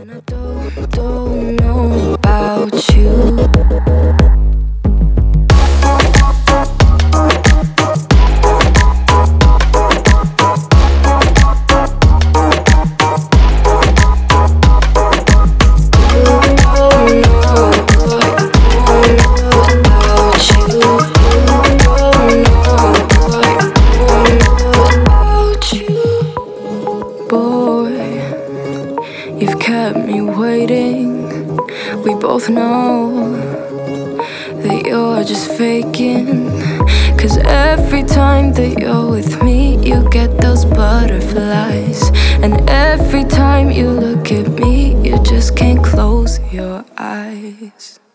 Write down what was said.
I don't know about you. You've kept me waiting. We both know that you're just faking. 'Cause every time that you're with me, you get those butterflies. And every time you look at me, you just can't close your eyes.